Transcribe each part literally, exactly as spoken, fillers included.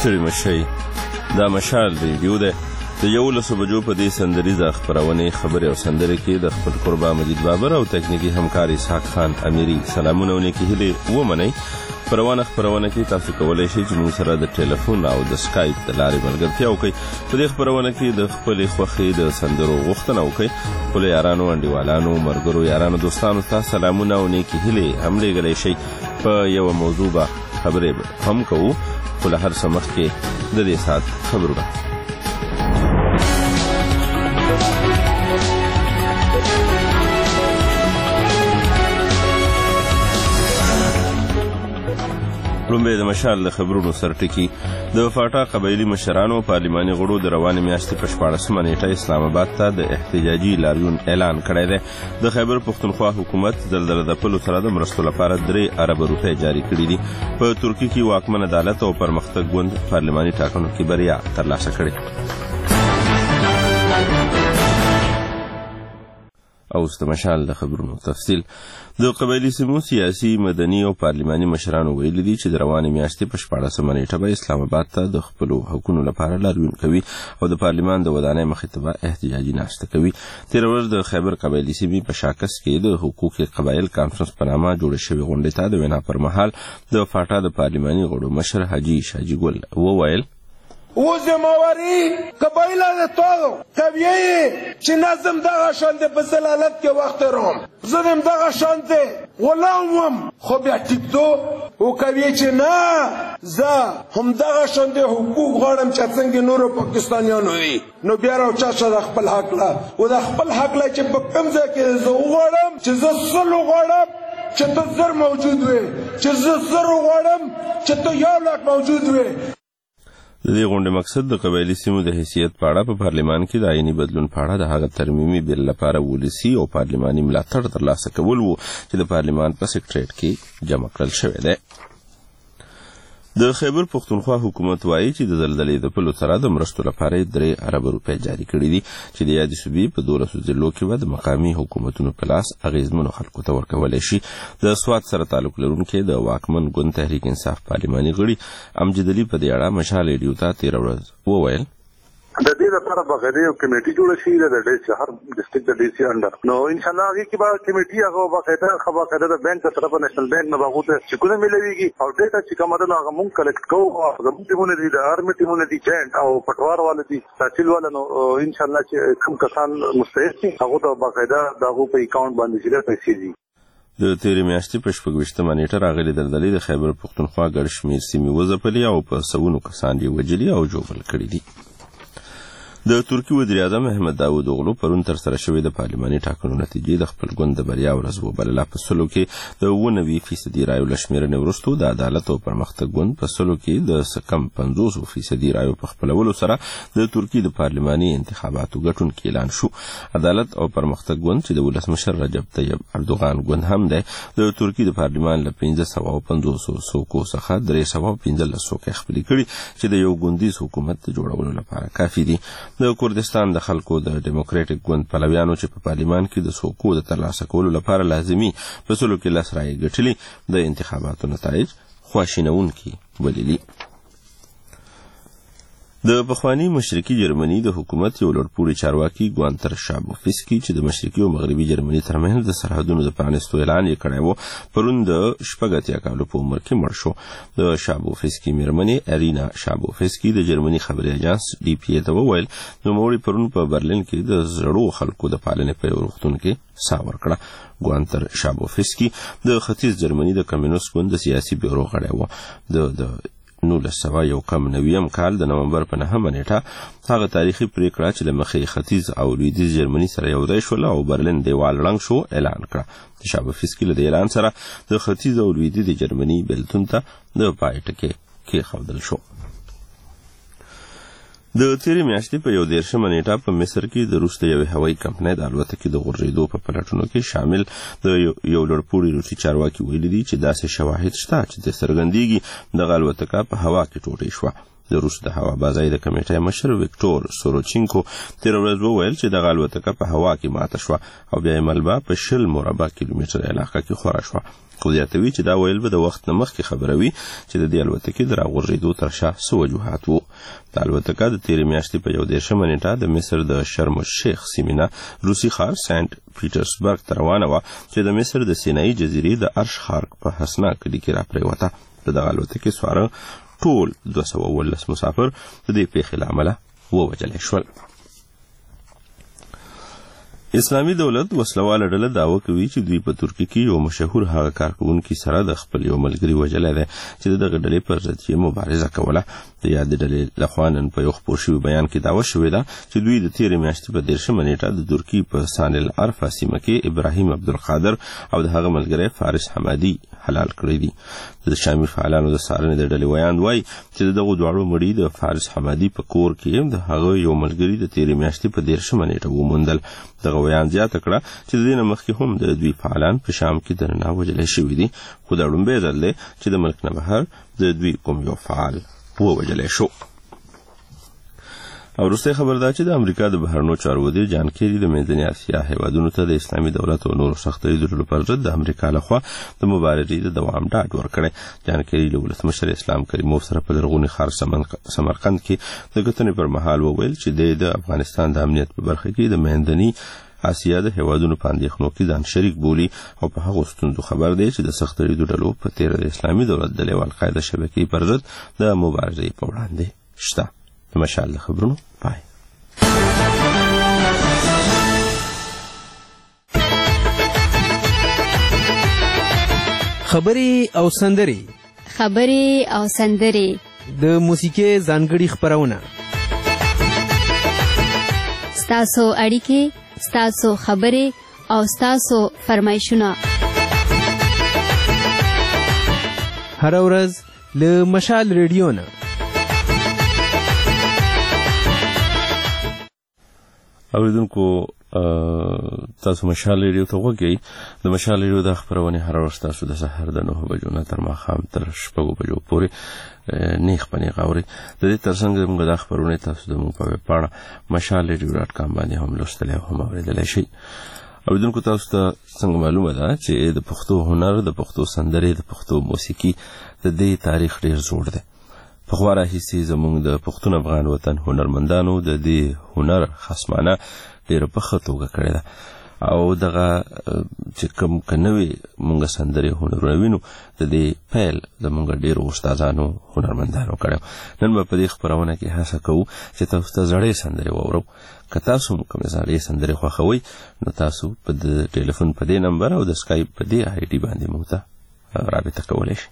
ستړي مشئ. دا مشال ریډیو دی. د یولسو بجو په دې سندریزه خپرونې خبرې او سندرې کې د خپل قربا مجید بابر او تکنیکي همکار اسحاق خان امیری سلامونه او نیکې هیلې ومنئ. خپرونه خپرونه کې تاسو کولی شئ چې موږ سره د ټلیفون او د سکایپ د لارې ملګرتیا وکړئ. په دې خپرونه کې د خپلې خوښې د سندرو غوښتنه وکړئ. خپلو یارانو انډیوالانو ملګرو یارانو دوستانو ته سلامونه او نیکې هیلې هم لیږلی شئ. په یوه موضوع به خبرې هم کوو، خو له هر څه مخکې د دې ساعت خبرونه. لومبې د مشال د خبرونو سرټکي. د فاټا قبایلي مشرانو پارلماني غړو د روانې میاشتې په شپاړسمه نیټه اسلام آباد ته د احتجاجي لاریون اعلان کړی دی. د خیبر پښتونخوا حکومت زلزله ځپلو سره د مرستو لپاره درې اربه روپۍ جاري کړي دي. په ترکیه کې واکمن عدالت او پرمختګ ګوند پارلماني ټاکنو کې بریا ترلاسه کړې. اوس د مشال د خبرونو تفصیل. د قبایلي سیمو سیاسي مدني او پارلماني مشرانو ویلي دي چې د روانې میاشتې په شپاړسمه نیټه به اسلام آباد ته د خپلو حقونو لپاره لاریون کوي او د پارلمان د ودانۍ مخې ته به احتجاجي ناسته کوي. تېره ورځ د خیبر قبایلي سیمې په شاکس کې د حقوق قبایل کانفرنس په نامه جوړه شوې غونډې ته د وینا پر مهال د فاټا د پارلماني غړو مشر حاجي شاجي ګل وویل: وزمواري قبایله د توغو طبیعي چې نظم دغه شانته په زلالت کې وخت روم زدم دغه شانته غلام وم خو بیا ټیکتو او کوي چې نه زه هم دغه شانته حقوق غواړم چې څنګه نورو پاکستانیانو وي. نو بیا راوچا شه خپل حق لا او د خپل حق لا چې په کوم ځای کې زه غواړم چې زه سلو غواړم چې ته زر موجود وي، چې زه زر غواړم چې ته یو لاک موجود وي. د دې غونډې مقصد د قبایلي سیمو د حیثیت په اړه په پارلمان کې د آئیني بدلون په اړه د هغه ترمیمي بیل لپاره ولسي او پارلماني ملاتړ ترلاسه کول و چې د پارلمان په سکریټریټ کې جمع کړل شوی دی. د خیبر پښتونخوا حکومت وایي چې د زلزلې ځپلو سره د مرستو لپاره درې اربه روپۍ جاري کړي دي چې د یادې صوبې په دولسو ضلعو کې به د مقامي حکومتونو په لاس اغیزمنو خلکو ته ورکولی شي. د سوات سره تعلق لرونکي د واکمن ګوند تحریک انصاف پارلماني غړي امجد علي په دې اړه مشال ریډیو ته تېره ورځ وویل: د دې لپاره باقاعده یو کمیټي جوړه شي د ډي سي هر ډسټریکټ د ډي سي انډر. نو ان شاء الله هغه کې به کمیټي هغه باقاعده خبره باقاعده د بانک طرف نېشنل بانک نه باغوته چې کومه ملويږي او ډیټا چې کومه ده هغه مونږ کلیکټ کوو. زموږ ټیمونه دي د آرمي ټیمونه دي جاینټ او پټوار والے دي تحصیل والے. نو ان شاء الله چې کوم کسان مستحق دي هغه ته باقاعده دغه په اکاونټ باندې شي پیسې دي. د تېرې میاشتې په شپږویشتمه نیټه راغلې زلزلې د خیبر پښتونخوا ګڼ شمېر سیمې وځپلې او په سوونو کسان یې وژلي او ژوبل کړي دي. د ترکي وزیر اعظم احمد داود اوغلو پرون ترسره شوې د پارلماني ټاکنو نتیجې د خپل ګوند د بریا ورځ وبلله. په سلو کې د اووه نوي فیصدي رایو له شمېرنې وروسته د عدالت او پرمختګ ګوند په سلو کې د څه کم پنځوسو فیصدي رایو په خپلولو سره د ترکي د پارلماني انتخاباتو ګټونکی اعلان شو. عدالت او پرمختګ ګوند چې د ولسمشر رجب طیب اردوغان ګوند هم دی د ترکي د پارلمان له پنځه سوه او پنځوسو څوکو څخه درې سوه او پنځلس څوکۍ خپلې کړي چې د یو ګوندیز حکومت د جوړولو لپاره کافي دي. د کردستان د خلکو د ډیموکراټیک ګوند پلویانو چې په پارلمان کې د څوکو د ترلاسه کولو لپاره لازمي په سلو کې لس رایې ګټلي د انتخاباتو نتایج خواشینونکي بللي. د پخواني مشرقي جرمني د حکومت یو لوړپوړي چارواکي ګوانتر شابوفسکي چې د مشرقي او مغربي جرمني ترمنځ د سرحدونو د پرانیستو اعلان یې کړی و پرون د شپږ اتیا کالو په عمر کې مړ شو. د شابوفسکي مېرمنې ارینا شابوفسکي د جرمني خبري اژانس ډي پي اي ته وویل نوموړي پرون په برلین کې د زړو خلکو د پالنې په یو روغتون کې ساه ورکړه. ګوانتر شابوفسکي د ختیځ جرمني د کمیونست ګوند د سیاسي بیورو غړی و. د د نولس سوه یو کم نویم کال د نومبر په نهمه نیټه هغه تاریخي پریکړه چې له مخې ختیځ او لویدیځ جرمني سره یو ځای شول او برلین دیوال ړنګ شو اعلان کړه. د شابوفسکي له دې اعلان سره د ختیځ او لویدیځ جرمني بیلتون ته د پای ټکی کېښودل شو. د تیرې میاشتې په یو دېرشمه نیټه په مصر کې د روس د یوې هوایي کمپنۍ د الوتکې د غورځېدو په پلټنو کې شامل د یو لوړپوړي روسي چارواکي ویلي دي چې داسې شواهد شته چې څرګندېږي دغه الوتکه په هوا کې ټوټې شوه. د روس د هوابازۍ د کمیټې مشر ویکټور سوروچینکو تیر ورځ وویل چې دغه الوتکه په هوا کې ماته شوه او بیا یې ملبه په شل مربع کیلومتره علاقه کې خوره شوه. خو زیاتوي چې دا ویل به د وخت نه مخکې خبره وي چې د دې الوتکې د راغورځېدو تر شا څه وجوهات وو. د الوتکه د تېرې میاشتې په یو دېرشمه نیټه د مصر د شرم الشیخ سیمې نه روسي ښار سینټ پیټرسبرګ ته روانه وه چې د مصر د سینایي جزیرې د ارش خارک په حسنا کلي کې راپرېوته. د دغه الوتکې سواره ټول دوه سوه اوولس مسافر د دې پیښې له امله ووژلی شول. اسلامي دولت وسلواله ډله دعوه کوي چې دوی په ترکیه کې یو مشهور هغه کارکوونکي سره د خپل یو ملګري وژلی دی چې دغه ډلې پر ضد یې مبارزه کوله. د یادې ډلې لخوا نن په یو خپور شوي بیان کې دعوه شوې ده چې دوی د تېرې میاشتې په دېرشمه نیټه د ترکیې په سان العرفه سیمه کې ابراهیم عبدالقادر او د هغه ملګری فارس حمادي حلال کړی دي. د شامي فعالانو د څارنې د ډلې ویاند وایي چې د دغو دواړو مړي د فارس حمادي په کور کې د هغه یو ملګري د تېرې میاشتې په دېرشمه نیټه وموندل. دغه ویاند زیاته کړه چې د دې نه مخکې هم د دوی فعالان په شام کې دننه وژلی شوي دي، خو دا لومبی ځل دی چې د ملک نه بهر د دوی کوم یو فعال ووژلی شو. او وروستی خبر دا چې د امریکا د بهرنیو چارو وزیر جان کیري د منځنۍ اسیا هیوادونو ته د اسلامي دولت او نورو سختیو د ډلو پر ضد د امریکا لخوا د مبارزې د دوام ډاډ ورکړی. جان کیري له ولسمشر اسلام کریموف سره په لرغوني ښار سمرقند کې د کتنې پر مهال وویل چې دی د افغانستان د امنیت په برخه کې د منځنۍ اسیا د هیوادونو په اندېښنو کې ځان شریک بولي او په هغو ستونزو خبر دی چې د سختیو د ډلو په تېره د اسلامي دولت ډلې او القاعده شبکې پر ضد د مبارزې په وړاندې شته. د مشال د خبرونو پای. خبرې او سندرې خبرې او سندرې د موسیقۍ ځانګړي خپرونه ستاسو اړیکې، ستاسو خبرې او ستاسو فرمایشونه هر ورځ له مشال ریډیو نه. اوریدونکو تاسو مشال ریډیو ته وګورئ. د مشال ریډیو د خبرونې هر ورځ تاسو د سحر د نهه بجو نه تر ماښام تر شپږو بجو پورې نیخ په نیغ اورئ. د دې ترڅنګ موږ د خبرونې تاسو د موږ په ویبپاڼه مشال ریډیو ډاټ کام باندې هم لوستلی او هم اورېدلی شئ. اوریدونکو تاسو ته څنګه معلومه ده چې د پښتو هنر، د پښتو سندرې، د پښتو موسیقي د دې تاریخ ډېر زوړ دی. پخوا راهیسې زموږ د پښتون افغان وطن هنرمندانو د دې هنر خصمانه ډېره په ښه توګه کړې ده او دغه چې کوم که نوې موږ سندرې هنرونه وینو د دې پیل زموږ ډېرو استادانو هنرمندانو کړی. نن به په دې خپرونه کې هڅه کوو چې تاسو ته زړې سندرې واورو. که تاسو هم کومې زړې سندرې خوښوئ نو تاسو په د ټلیفون په دې نمبر او د سکایپ په دې آی ډي باندې موږ ته رابطه کولی شئ.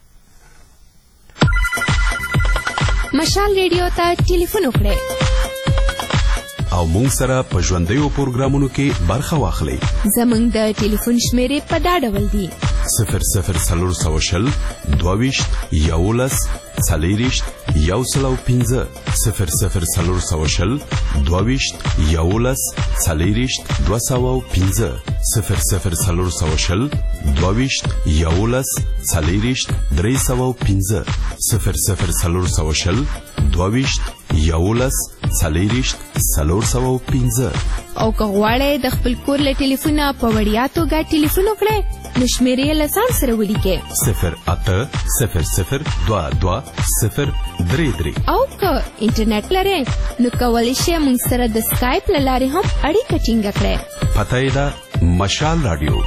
مشال ریډیو ته ټلیفون وکړئ او مونږ سره په ژوندیو پروګرامونو کې برخه واخلئ. زمونږ د ټلیفون شمیرې په دا ډول دي: صفر صفر څلور سوه شل دوه ویشت یولس څلېرویشت یو سل او پنځه صفر صفر څلور سوه شل دوه ویشت یولس څلېرویشت دوه سوه او پنځه صفر صفر څلور سوه شل دوه ویشت یولس څلېرویشت درې سوه او پنځه صفر صفر څلور سوه شل دوه ویشت یولس څلېرویشت څلور سوه او پنځه. او که غواړئ د خپل کور له ټلیفونه په وړیا توګه ټلیفون وکړئ نو شمیرې له ځان سره ولیکئ: صفر اته صفر صفر دوه دوه صفر درې درې. او که انټرنیټ لرئ نو کولی شئ موږ سره د سکایپ له لارې هم اړیکه ټینګه کړئ. پته یې ده مشال راډیو.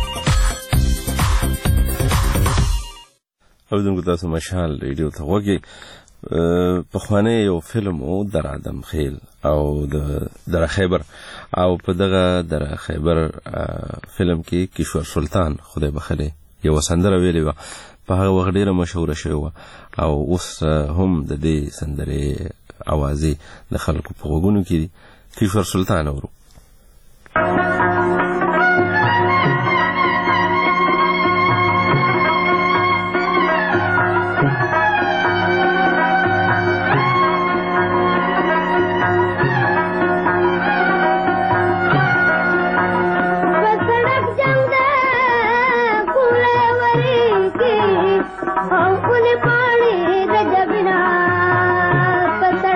اوریدونکو تاسو مشال ریډیو ته وګورئ. پخوانی یو فلم و در آدم خیل او د در خیبر او په دغه در خیبر فلم کې کشور سلطان خدای بخښلی یو سندره ویلې وه. په هغه وخت ډېره مشهوره شوې وه او اوس هم د دې سندرې اوازې د خلکو په غوږونو کې دي. کشور سلطان اورو. پتا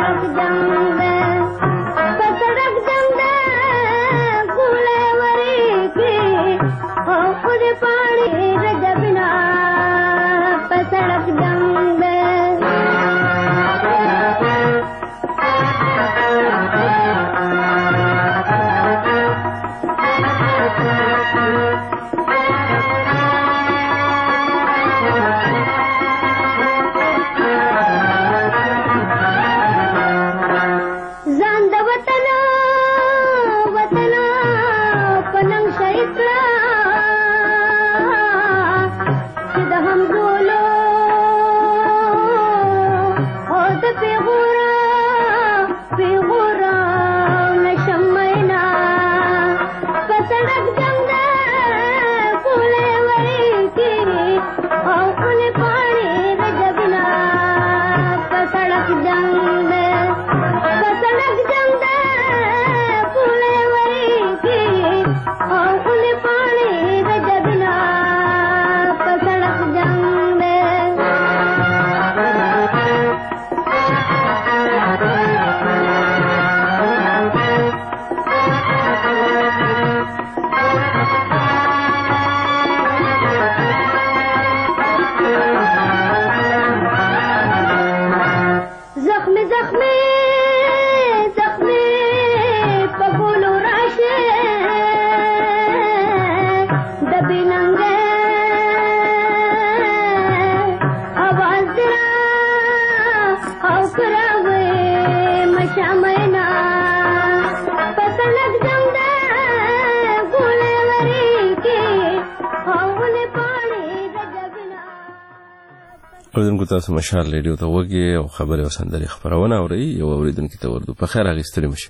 اوریدونکو تاسو مشال ریډیو ته وګورئ او خبرې او سندرې خبرونه اورئ. یو اوریدونکو ته ورده په خیر اغستری مشه.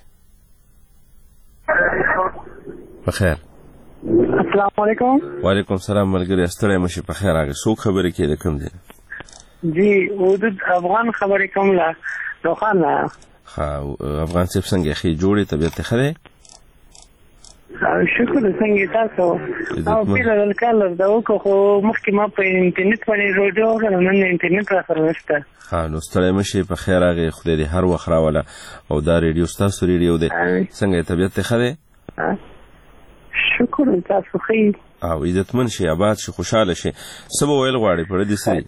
په خیر. السلام علیکم. وعلیکم السلام ملګری استری مشه. په خیر اغه څوک خبرې کوي کوم دي؟ جی ودود افغان خبرې کوم لا روخانه. ها افغان څه څنګه خې جوړې طبيعت خره؟ شکر څنګه تاسو او پیل کال دا وکړو مخکې ما په انټرنیټ باندې روډیو غوښتل نن انټرنیټ را سره نشته. ها نو ستړی مشه. په خیر هغه خدای دې هر وخت راوله او دا ریډیو ستاسو ریډیو دی څنګه طبيعت خره؟ شکر تاسو خیر او عزتمن شي آباد شي خوشاله شي. سبا ویل غواړي په دې سي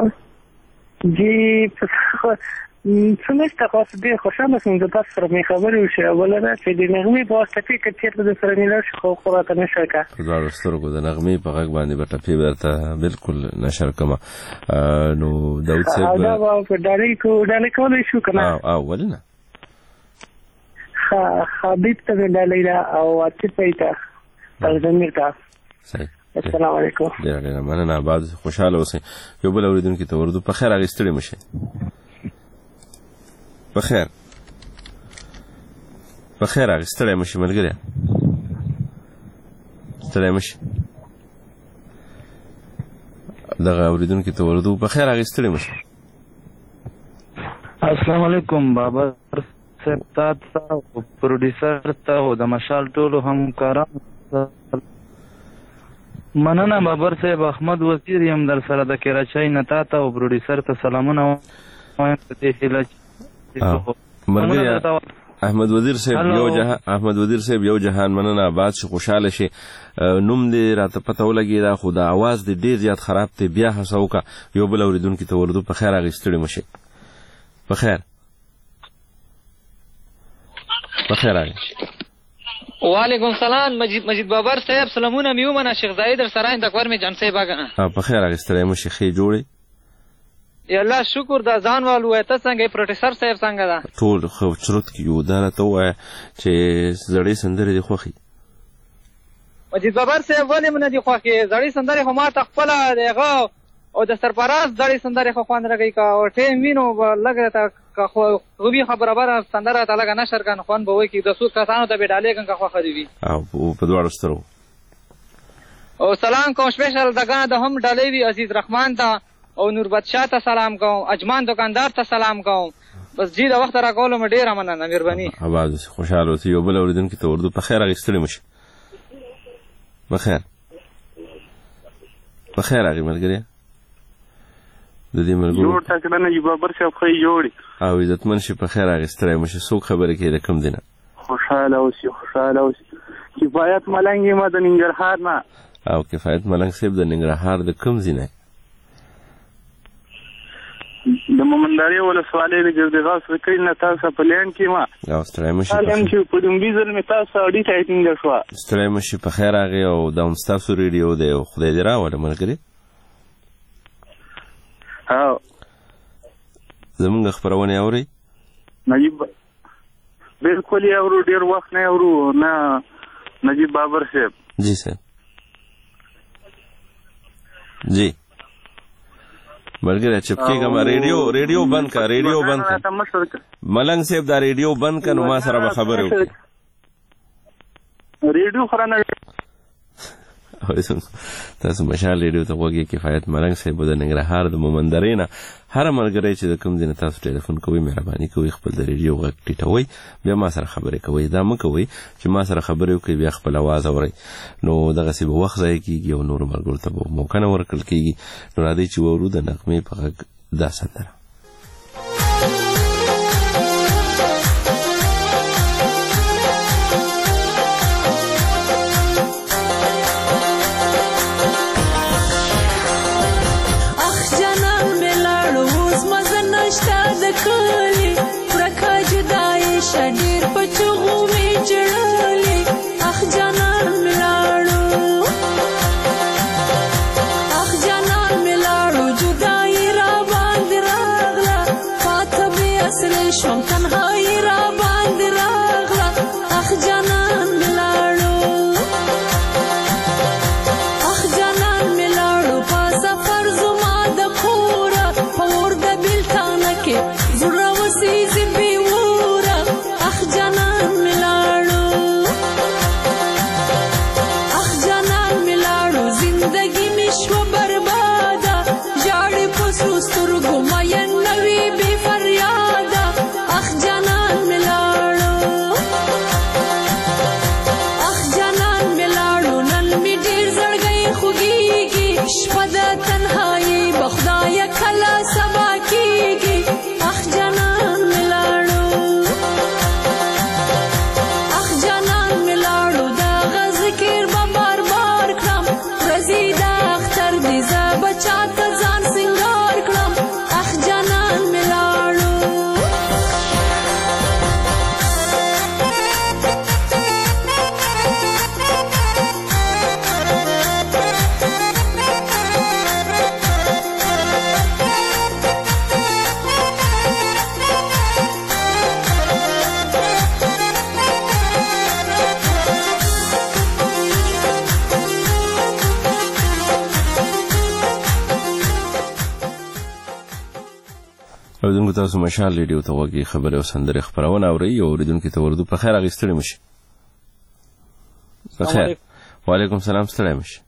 جی څنګه تاسو دې خوشاله څنګه تاسو سره مې خبرې وشي ولنه چې د نغمې په واسطه کې چې د سره مې لاش خو خراته نشه کا دا سترګو د نغمې په غږ باندې به ټپي ورته بالکل نشر کما نو داود صاحب دا په ډالۍ کو ډالۍ کولای شو کنه او ولنه خا حبيب ته ډالۍ او اته پیته تلزمیر تا صحیح. السلام علیکم. ډیر ډیر مننه. آباد خوشاله اوسئ. یو بل اوریدونکو ته ورده په خیر اغستری مشه. په خیر. په خیر اغستری مشه ملګری. ستړی مشه. دغه اوریدونکو ته ورده په خیر اغستری مشه. السلام علیکم بابا صاحب تاسو پروډوسر ته او د مشال ټولو همکارانو مننه. بابر صاحب احمد وزیر یم در سره د کراچۍ نه تاسو او پروډوسر ته سلامونه وایم. ته هیله مرګیا احمد وزیر صاحب یو جهان احمد وزیر صاحب یو جهان مننه. آباد شي خوشاله شي. نوم دې راته پته ولګی دا خو د आवाज دې ډیر زیات خراب ته بیا هڅو کا. یو بل اوریدونکو ته ورده په خیر اغستړي مشه. په خیر. په خیر اغه. وعلیکم السلام مجید مجید بابر صاحب سلامونه میومنه شیخ زاید در سراین تکور می جان صاحب اگه. ها په خیر اغستړي مشه خې جوړي. یا الله شکر دا ځان والو ته څنګه پروډوسر صاحب څنګه دا ټول خو چرت کیو دا ته وای چې زړې سندرې دی خوخي. مجید بابر صاحب ولې من دي خوخي زړې سندرې خو ما تخپل دغه او د سرپراز زړې سندرې خو خوان راګي کا او ټیم وینو لګه تا خو غوبي خبره بره سندره ته لګه نشر کان خوان به وای کی د سود کسانو ته به ډالې کن کا خو خدي او په دوړو سترو او سلام کوم سپیشل دغه د هم ډالې وی عزیز رحمان ته او نور بادشاہ ته سلام کوم. اجمان دکاندار ته سلام کوم. بس جی دا وخت را کولم ډیره مننه مهرباني. آواز خوشاله اوسئ. یو بل اوریدونکو ته ورده په خیر اغستړي مشه. په خیر. په خیر اغه ملګری. د دې ملګرو جوړ تاسو نه یو بابر صاحب خو جوړي او عزتمن شي. په خیر اغستړي مشه. څوک خبره کوي کوم دینه؟ خوشاله اوسئ خوشاله اوسئ. کفایت ملنګ ما د ننګرهار نه. او کفایت ملنګ صاحب د ننګرهار د کوم ځای؟ د مومنداري ولسوالۍ د ګردغاس وکیل نه تاسو په لین کې ما او ستړی مشه. سلام چې په دومبي ځل می تاسو اډي ټایپینګ شو. ستړی مشه. په خیر هغه او د مستاسو ریډیو دی او خدای دې راوړه ملګری. ها زمونږ خبرونه اوري؟ نجیب بالکل یې اورو ډیر وخت نه اورو نه نجیب بابر صاحب. جی صاحب جی ملګری چپکیږه ما ریډیو ریډیو بند کا ریډیو بند کا ملنګ صاحب دا ریډیو بند کا نو ما سره به خبرې وکړي. ریډیو خرانه تاسو مشال ریډیو ته وګورئ. کفایت ملنګ صاحب د ننګرهار د مومندري نه هر ملګری چې د کوم ځای تاسو ټلیفون کوئ مهرباني کوئ خپل د ریډیو غږ ټیټوئ بیا ما سره خبرې کوئ. دا مه کوئ چې ما سره خبرې وکړئ بیا خپل اواز اورئ نو دغسې به وخت ضایع کېږي او نورو ملګرو ته به موقع نه ورکړل کېږي. نو راځئ چې واورو د نغمې په غږ دا سندره. جدائی را باندھ را تاسو مشال ریډیو ته وګورئ خبرې او سندرې خپرونه اورئ او اوریدونکو ته اردو په خیر اغوستلی مشي. بخیر. وعلیکم سلام. ستړی مشي.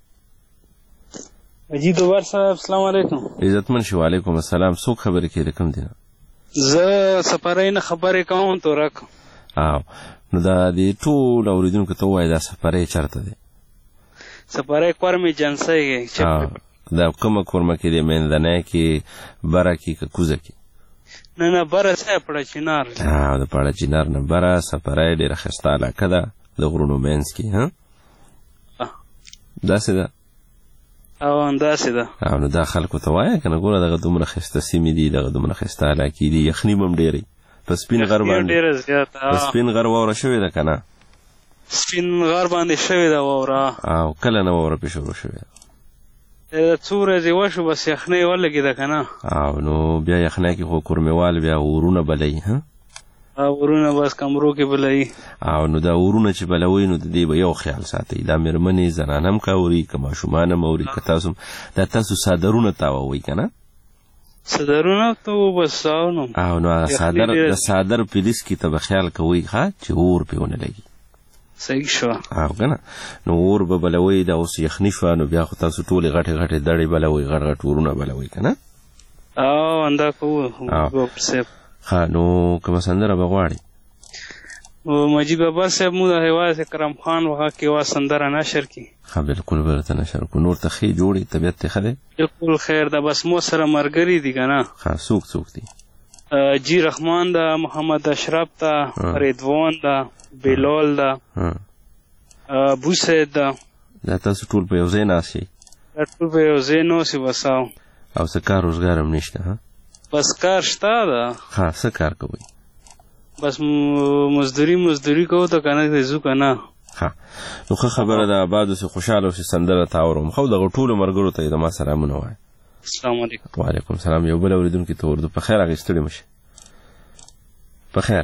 مجید دوبار صاحب السلام علیکم. عزتمن شي. وعلیکم السلام. څوک خبرې کوي؟ کوم دی؟ زه سفرای نه خبرې کوم تورک. او نو دا د ټول اوریدونکو ته وایي دا سفرای چرته دی؟ سفرای کورمې جنسۍ کې. دا کومه کورمه کې دی؟ منځنۍ کې، بره کې که کوزه کې؟ نه نه بره صاحب پړه چنار. د پړه چنار نه بره سفرای ډېره ښایسته علاقه ده د غرونو منځ کې. ها داسې ده؟ او داسې ده. او نو دا خلکو ته وایه که نه ګوره دغه دومره ښایسته سیمې دي، دغه دومره ښایسته علاقې دي، یخني به هم ډېرې په سپین غر باندې په سپین غر واوره شوې ده که نه؟ سپین غر باندې شوې ده واوره. او کله نه واوره پې شروع شوې ده؟ څو ورځې وشو بس یخنۍ ولګېده که نه. او نو بیا یخنۍ کې خو کورمېوال بیا ورونه بلوي. ها ورونه بس کمرو کې بلوي. او نو دا ورونه چې بلوي نو د دې به یو خیال ساتئ، دا مېرمنې زنان هم که اوري که ماشومان هم اوري که تاسو دا تاسو څادرونه تاووئ که نه؟ څادرونه تو بس او نو او نو هغه څادر د څادر پلیس کې ته به خیال کوئ ښه چې اور پې ونه لګي. صحیح شو. او که نه نو اور به بلوئ، دا اوس یخني شوه نو بیا خو تاسو ټولې غټې غټې دړې بلوئ، غټ غټ ورونه بلوئ که نه؟ او همدا کوو صاحب. ښه نو کومه سندره به غواړئ؟ مجید بابر صاحب مو د هیواد کرم خان وغه کې یوه سندره نشر کړي. ښه بلکل به درته نشر کړو. نور ته ښې جوړې طبیعت ته ښه دی؟ بلکل خیر ده. بس مو سره ملګري دي که نه؟ ښه څوک څوک دي؟ جی رحمان ده، محمد اشرف ده، رضوان ده، بلال ده، ابو سید ده. دا تاسو ټول په یو ځای ناست شئ؟ دا ټول په یو ځای ناست یو بس. او څه کار روزګار هم نشته؟ ها بس کار شته ده. ښه څه کار کوئ؟ بس مزدوري مزدوري کوو ته که نه ځو که نه. ښه نو ښه خبره ده. آباد اوسې خوشحاله اوسې سندره ته اورم. خو دغه ټولو ملګرو ته یې د ما سلامونه وایه. السلام علیکم. وعلیکم السلام. یو بل اورېدونکي ته اردو په خیر هغې ستړي مشي. په خیر.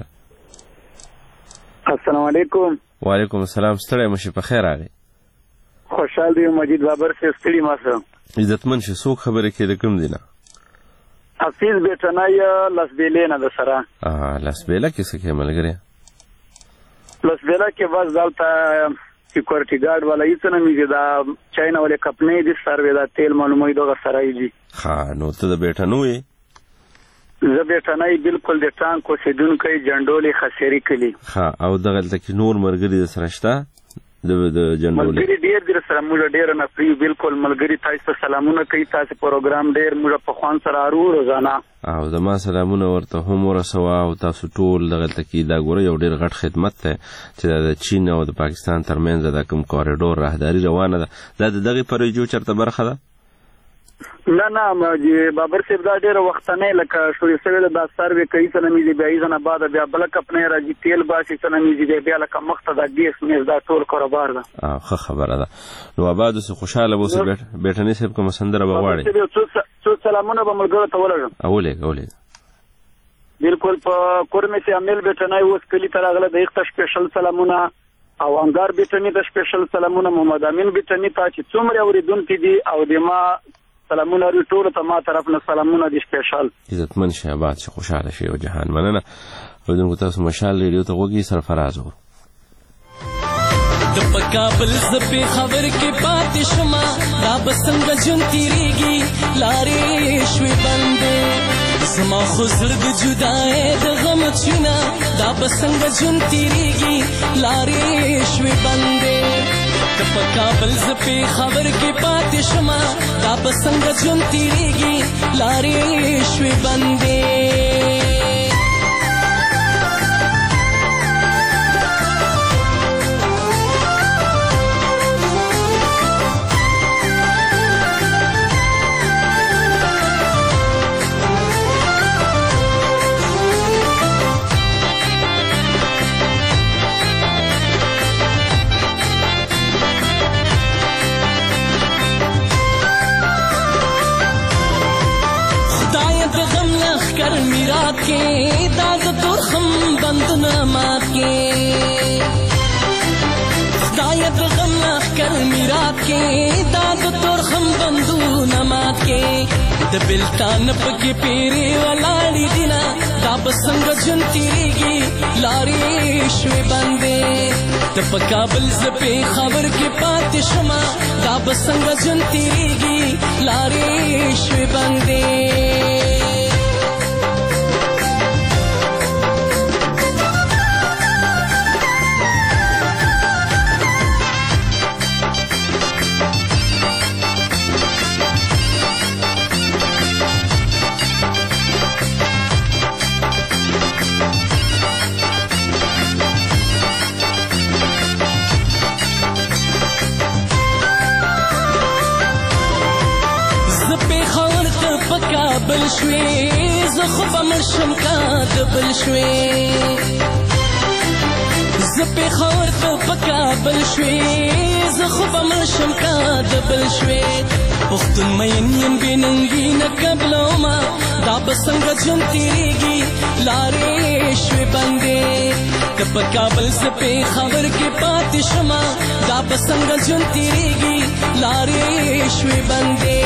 السلام علیکم. وعلیکم السلام. ستړی مشي. په خیر هغې. خوشحال دی مجید بابر صاحب. ستړي مشه. عزتمن شي. څوک خبرې کوي د کوم دی نه؟ حفیظ بیټنی لسبیلې نه درسره. لسبیله کې څه کوې ملګری؟ لسبیله کې بس دلته سیکورټي ګارډ والا هېڅ نه مېږي. دا چاینه ولې کپنۍ دي سروې دا تیل معلوموي دغه سره یې دي. ښه نو ته د بیټنو یې؟ زه بیټنی بلکل د ټانک اوسېدونکی جنډولې خسیري کلي. ښه او دغلته کې نور ملګري در سره شته د جنډولې؟ ملګري ډېر دي سره موږ ډېره نفري یو. بلکل ملګري تاسو ته سلامونه کوي. تاسو پروګرام ډېر موږ په خوند سره اورو روزانه. او زما سلامونه ورته هم ورسوه. او تاسو ټول دغلته کې دا ګوره یو ډېر غټ خدمت دی چې دا د چین او د پاکستان ترمنځ دا کوم کاریډور راهداري روانه ده دا د دغې پروژو چېرته برخه ده؟ نه نه بابر صاحب دا ډېره وختنۍ لکه شروع شوې ده. دا سروې کوي څه نه مېږي بیا ایزه نه بعده بیا بله کپنۍ راځي تیل باسي څه نه مېږي بیا لکه مخته دا ګیس میز دا ټول کاروبار ده. ښه خبره ده. نو آباد اوسې خوشحاله به اوسې. بیټني صاحب کومه سندره به غواړئ؟ څو سلامونه به ملګرو ته ولږم. ولېږه ولېږه. بلکل په کورمې سي امیل بیټنی اوس کلي ته راغله د هغه ته سپیشل سلامونه. او انګار بیټني ته سپیشل سلامونه. محمد امین بیټني ته چې څومره اورېدونکي دي او د ما سلامونه لري ټولو ته ما طرف نه سلامونه دي سپیشل. عزتمن شي. آباد شي. خوشحاله شي. او جهان مننه. اورېدونکو تاسو مشال ریډیو ته غوږی سرفراز و. د پکابل زپې خبر کې پاتې شمه دا به څنګه جون تیریږي لارې شوې بندې زما خو زړه د جدایۍ د غم چونه دا به څنګه جون تیریږي لارې شوې بندې د پکابل زپې خبر کې پاتې شمه دا به څنګه جون تیریږي لارې شوې بندې कर मिरात के दाग तो हम बंद न मात के दायत गम कर मिरात के दाग तो हम बंदू न मात के د بلتان پکې پیری ولاړې دینا دا بسنګ جون تیریږي لارې شوي باندې د پکابل زپې خبر کې پاتې شما دا بسنګ جون تیریږي لارې شوي باندې بل شوي زه خو به مرشم کا د بل شوي زه پېښور ته په کابل شوي زه خو به مرشم کا د بل شوي پښتون مین یم بې ننګي نه قبلومه دا به څنګه ژوند تېرېږي لارې شوې بندې که په کابل زه پېښور کې پاتې شمه دا به څنګه ژوند تېرېږي لارې شوې بندې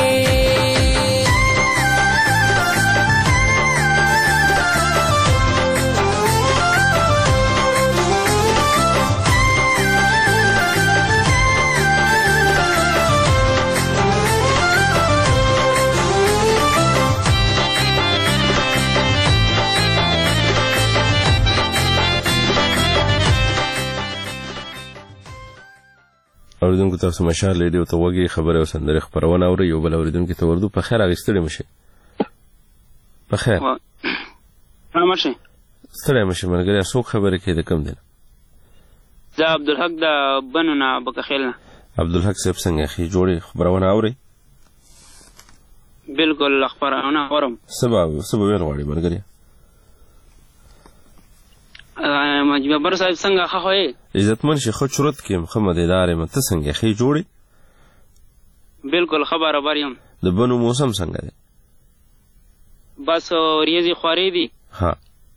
اوریدونکو تاسو مشال ریډیو ته وګورئ خبره او سندره خبرونه اورئ یو بل اوریدونکو ته وردو په خیر اغستړي مشه په خیر ها مشه ستړي مشه مرګره څوک خبره کې د کم دي دا عبدالحق د بنونه بکخیلنا عبدالحق صاحب څنګه خي جوړي خبرونه اورئ بالکل خبرونه اورم سبب سبب ویل غواړي مرګره مجبر صاحب څنګه خوې عزتمن شي خو چرت کې محمددار مت څنګه خي جوړي بالکل خبر بریم د بنو موسم څنګه دی بس ریزي خوري دي ها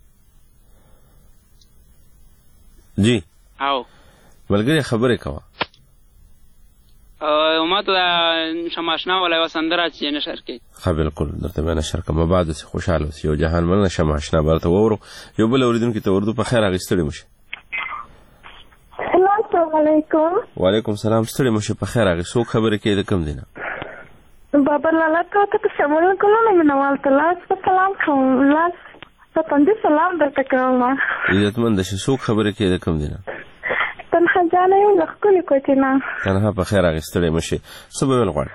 جی او ملګری خبره کوه او ما ته شماشنا ولا وسندرا چې نشر کې ها بالکل درته مې نشر کوم بعد سه خوشاله اوسې او جهان مل شماشنا برته وورو یو بل اوریدونکو ته وردو په خیر اغستړي مشه السلام علیکم وعلیکم السلام ستړي مشه په خیر اغه څوک خبره کې د کم دینه بابا لالا کا ته شمول کولو نه نوال تلاس په سلام کوم لاس په پندې سلام درته کوم عزتمن د څوک خبره کې د کم دینه تنها جانه یو لخکلی کوتینا تنها په خیر اغستړي مشه سبب ول غواړي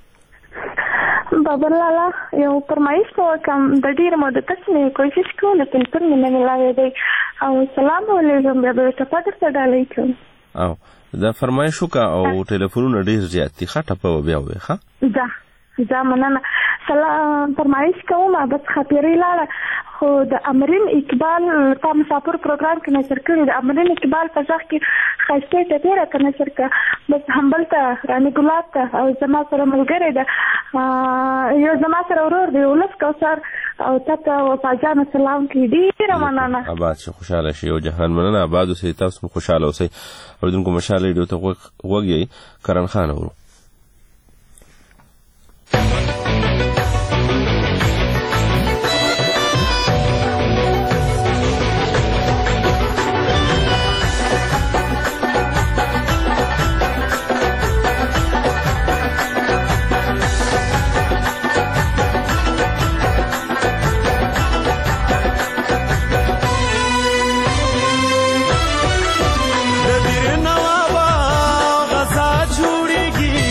بابا لالا یو فرمایش وکم د ډیر مده تاسو کوشش کوم چې تل نه ملاوي دی او سلام علیکم بیا به تاسو ته ډالې کوم او دا فرمایش وکا او ټلیفونونه ډیر زیات دي خاطه په بیا وې ښه دا دا مننه سلام فرمایش کوم بس خاطرې لاله خو د امرین اقبال په مسافر پروګرام کې نشر کړی د امرین اقبال په ځخ کې خاصه ټیره کنه نشر کړ بس همبلته رانی ګلاب ته او زما سره ملګری ده یو زما سره ورور دی ولس کوثر او تاسو وفاجان سلام کې ډیر مننه آباد شي خوشاله شي او جهان مننه آباد اوسئ تاسو خوشاله اوسئ اوریدونکو مشاله ډیو ته وګورئ کرن خان ورو د بیر نوابا غزا جوړیږي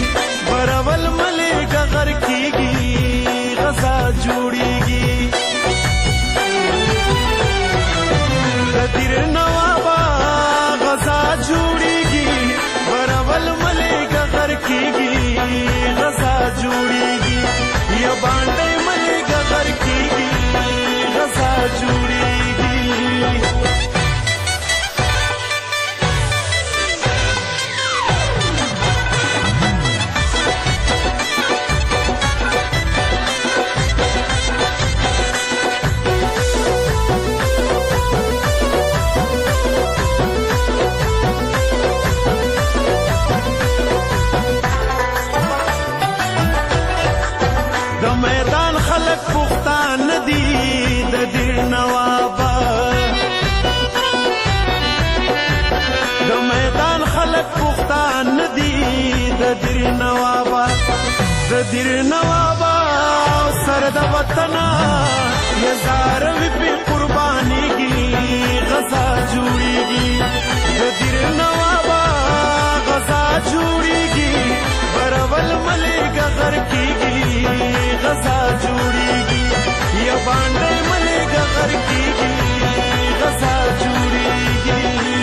خلک پښتانه دي د دیر نوابه د دیر نوابه سره د وطنه یزاروي پې قربانېږي غزا جوړېږي د دیر نوابه غزا جوړېږي برول ملېږه غر کېږي غزا جوړېږي یا باندې ملېږه غر کېږي غزا جوړېږي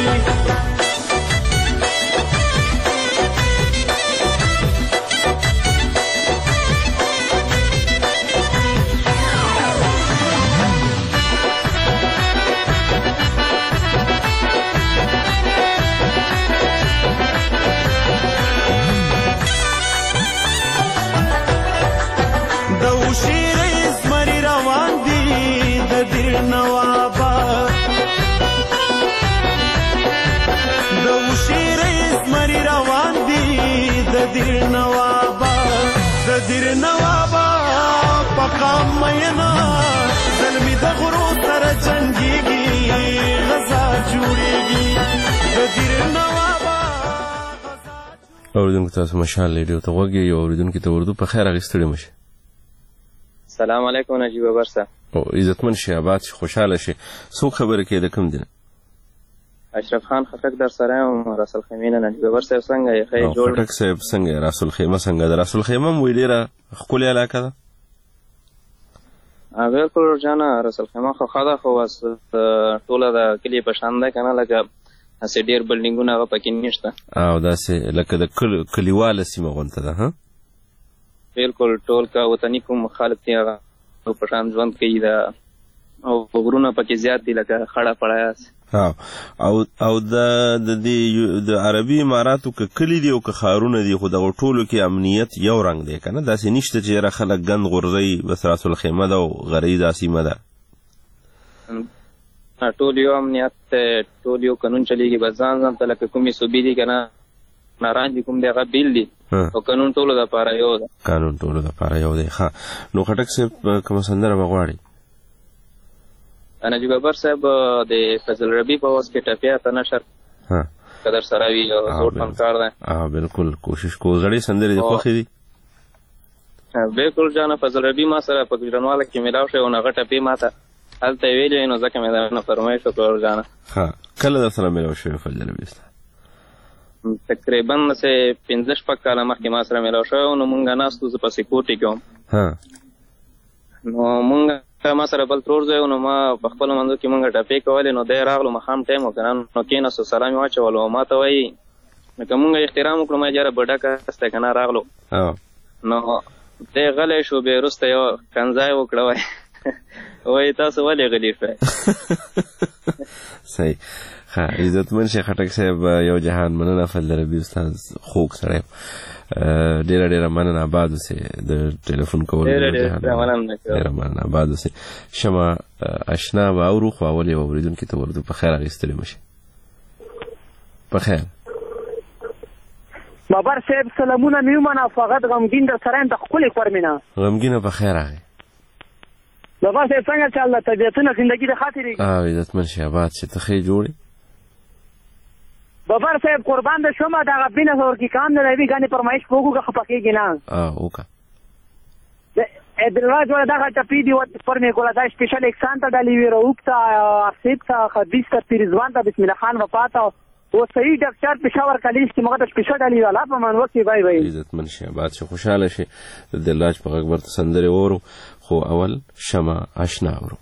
نوابا د وشي رئیس مری روان دي د دیر نوابا د دیر نوابا پقام مینا زلمی د غرو سره جنگیږي غزا جوړیږي د دیر نوابا اوریدونکو تاسو مشال ریډیو ته وګورئ او اوریدونکو ته اردو په خیر اغستړي مشه. سلام علیکم نجیب برسه. او عزتمن شي آباد شي خوشاله شي. څوک خبره کوي د کوم دین؟ اشرف خان خټک در سره یم رسول خیمه نجیب برسه څنګه یې خیر جوړ؟ خټک صاحب څنګه رسول خیمه څنګه د رسول خیمه وی ډیره خپل علاقه ده؟ ا بالکل جانا رسول خیمه خو خدا خو واس ټوله د کلی په شان ده کنه لکه اسې ډیر بلډینګونه هغه پکې نشته او داسې لکه د کلیواله سیمه غونته ده ها بالکل ټول کا وطني کوم خلک دی هغه په شان ژوند کوي دا او غرونه پکې زیات دي لکه خړه پړاس ها او او د د د عربي اماراتو ک کلی دی او ک خارونه دی خو د ټولو کې امنیت یو رنگ دی کنه داسې نشته چې را خلک غند غورځي بس رسول خیمه ده او غری داسې مده ټول یو امنیت ټول یو قانون چلیږي بس ځان ځان ته لکه کومې صوبې دي کنه ناران دي کوم دی هغه بیل دي او قانون ټولو دپاره یو ده قانون ټولو دپاره یو دی ښه نو خټک صاحب کومه سندره به غواړي؟ نجیب بابر صاحب د فضل ربی په وس کې ټپیا ته نشر قدر سره وي او زوړ فنکار دی اه بالکل کوشش کو زړې سندرې د خوښې دي بالکل جانا فضل ربی ما سره په ګرانواله کې ملاو شو او هغه ټپی ماته هلته ویلې نو ځکه مې دا نه فرمایش وکړ جانا ها کله در سره ملاو شو فضل ربی تقریبا سه پنځه شپږ کاله مخکې ما سره ملاو شو نو مونږ ناستو زه په سکیورټي کې وم نو مونږ ما سره بل ترور ځای نو ما په خپلو منځو کې مونږ ټپې کولې نو دی راغلو ماښام ټایم و که نه نو کېناستو سلام یې واچولو او ما ته وایي نو که مونږ احترام وکړو ما یاره بډه کس دی که نه راغلو نو دی غلی شو بیا وروسته یو کنځای وکړه وایي وایي تاسو ولې غلي شوئ صحیح ها عزتمن شي خټک صاحب یو جهان مننه فضل ربی استاد خوږ سړی ډیره ډیره مننه آباد اوسئ د ټلیفون کولو ډیره مننه آباد اوسئ شمه اشنا به اورو خو اول یې اورېدونکي ته اردو په خیر اخیستلی مشي په خیر بابر صاحب سلامونه مې ومنه فقط غمګین در سره یم د ښکلې کور مې نه غمګینه په خیر راغی بابا صاحب څنګه چل ده طبیعتونه زندګي د ښه تېرېږي عزتمن شي آباد شي ته ښې جوړې بابر صاحب قربان د شومه دغه بینه ورکې کام نه روي ګانې فرمایش به وکړو که خفه کېږي نه وکړه عبدالله جوړه دغه ټپي دي پر مې کوله دا سپیشل اکسان ته ډلې وي رؤوف ته ارسیب ته خدیس ته پیرزوان ته بسم الله خان وفا ته او صحیح ډاکټر پېښور کلیج کې موږ ته سپیشل ډلې وي الله په من وکړي بای بای عزتمن شي آباد شي خوشحاله شي د دلراج په غږ ورته سندرې واورو خو اول شمع اشنا اورو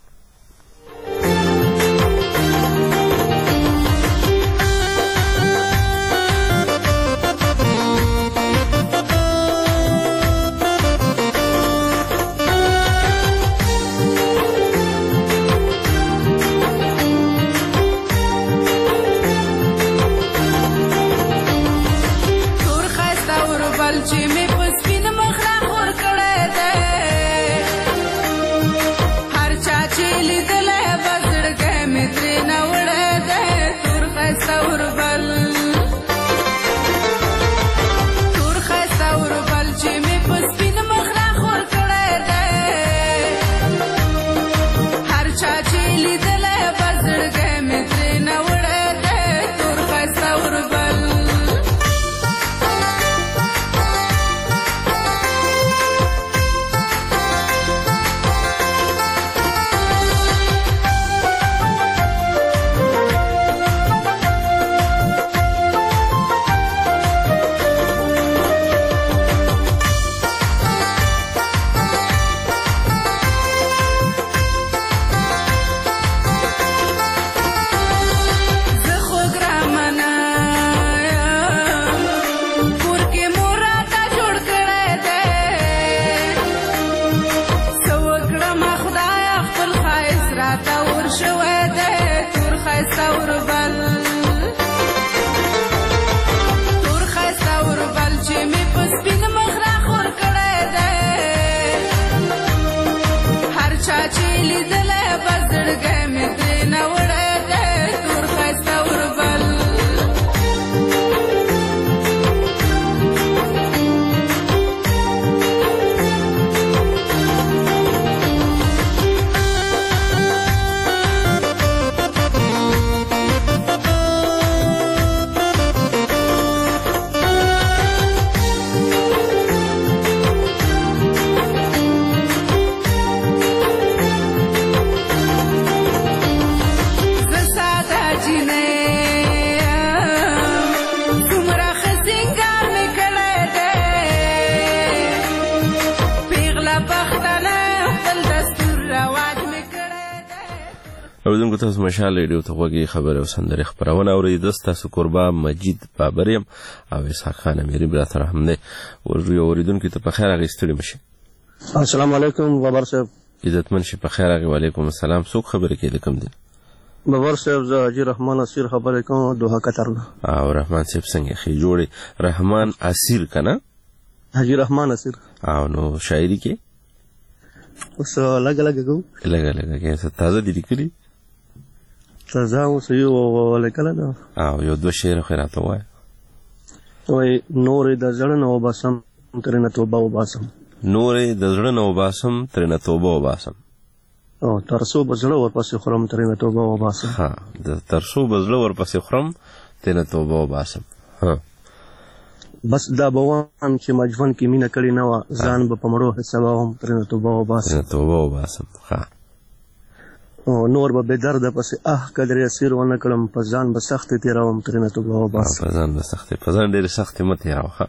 اوریدونکو تاسو مشال ریډیو ته غوږی خبر او سندره خبرونه اورید. تاسو قربا مجید بابریم او اسحاق خان اميري براتر هم نه ور اوریدونکو ته په خیر غیستړي مشه. السلام علیکم بابر صاحب. عزتمن شي په خیر غي. وعلیکم السلام. څوک خبره کې د کوم دي؟ بابر صاحب زه حاجی رحمان اسیر خبره کوم دوه قطر نه. او رحمان صاحب څنګه خې جوړي؟ رحمان اسیر کنه؟ حاجی رحمان اسیر. او نو شاعری کې اوس لګ لګ کو لګ لګ کې څه تازه دي لیکلي؟ تازه اوس یو لیکل دا. او یو دوه شعر خیرات وای. وای نور د زړه نو باسم ترنه توبه و باسم. نور د زړه نو باسم ترنه توبه و باسم. او ترسو بزړه ورپسې خورم ترنه توبه و باسم. ها د ترسو بزړه ورپسې خورم ترنه توبه و باسم. ها بس دا بوان چې مجفن کې مینه کړی نه و ځان به پمړو حسابم ترنه توبه و باسم. ترنه توبه و باسم. ها او نور به بدرد پسې اه قدر اسیر ونه کړم په ځان به سخت تیروم ترنه توبه و باسم. په ځان به سخت په ځان ډېر سخت مت یاو. ها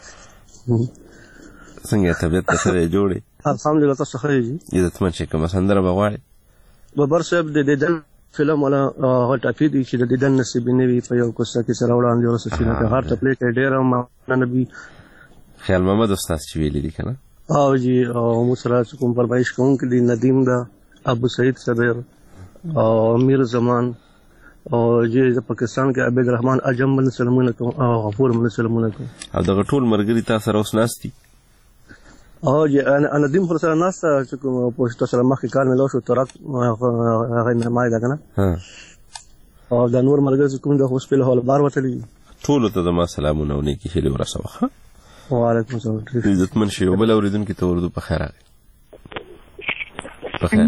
څنګه طبیعت ته سره جوړي؟ الحمدلله تاسو ښه یې. عزتمن شي کوم سندره بغواړي؟ بابر صاحب د دیدن فلم ولا هغه ټاپي دي چې د دیدن نصیب نه وي په یو کوڅه کې سره وړاندې ورسې چې نه هر ټپلې کې ډېر ما نبی خیال محمد استاد چې ویلي دي کنه. او جی او مسرا کوم فرمایش کوم کې دي ندیم دا ابو سعید صبر او امیر زمان او جی پاکستان کې عبد الرحمن اجم بن سلمونه کوم او غفور بن سلمونه کوم. او دغه ټول مرګري تاسو سره اوس ناستي؟ او جی انا ندیم خو سره ناسته چې کوم پوسټ سره مخکې کار مې لو شو ترک هغه نه مای دا کنه. ها او د نور مرګز کوم د هوسپیټل هول بار وتلی. ټول ته د ما سلامونه او نیکی هیله ورسوه. وعلیکم السلام. عزتمن شي او بل اوریدونکو ته ورته په خیر راغی. په خیر.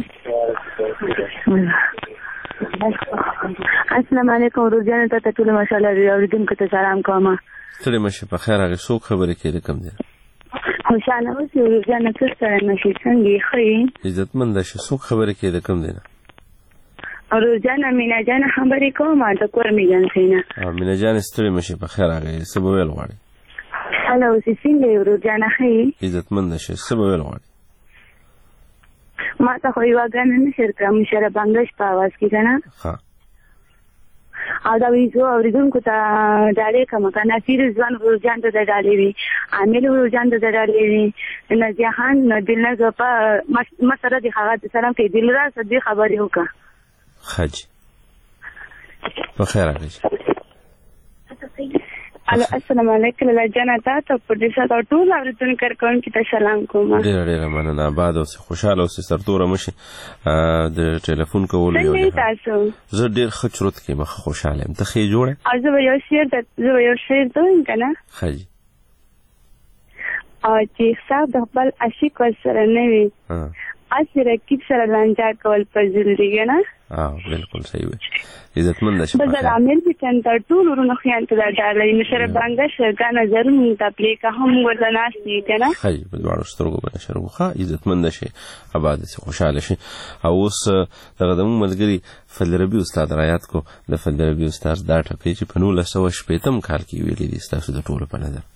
السلام علیکم ورځان ته ټول ماشاءالله اوریدونکو ته سلام کوم. ستړي مشه په خیر راغی. څوک خبره کوي کوم دی؟ خوشاله اوسې ورځان ته سره نشي څنګه خې؟ عزتمن ده چې څوک خبره کوي کوم دی؟ ورځان مینا جان خبرې کوم د کور میجان سینا. مینا جان ستړي مشه په خیر راغی. څه به ویل غواړي؟ هلا اوسې څنګه ورځان خې؟ عزتمن ده چې څه به ویل غواړي؟ ما ته خو یو غن نه شرکم شر بنگش په आवाज کې کنه. ها او دا ویزو اوریدونکو ته ډالې کوم کنه چې ځوان ورځان ته ډالې وي عامل ورځان ته ډالې وي نه ځهان نه دل نه په مسره دي هغه سلام کې دل را صدې خبرې وکړه. خج په خیر راغلی. السلام علیکم له جنتا ته په دې سره ټول اوریدونکو کرکون کې ته سلام کوم. ډېر ډېر مننه. آباد او خوشاله او سرتوره مشي د ټلیفون کول یو. څنګه تاسو؟ زه ډېر ښه چروت کې مخ خوشاله یم. ته خې جوړه؟ او زه یو شعر ته زه یو شعر ته کنه. خج او چې حساب د خپل عاشق سره نه وي اسی رکیب سره لانجا کول په ضروري نه. اه بالکل صحیح وي. عزتمن ده. بس عامل به چنتا ټول ورونو خیان ته ډالې نشره بنگا شرګا نظر مون ته پلی که هم ورناس دي کنه. خی په دواړو سترګو باندې شروع ښه عزتمن ده شي آباد سي خوشاله شي. او اوس دغه د ملګری فلربي استاد رایات کو د فلربي استاد دا ټکی چې په نولس سوه شپېتم کال کې ویلي دي تاسو د ټولو په نظر.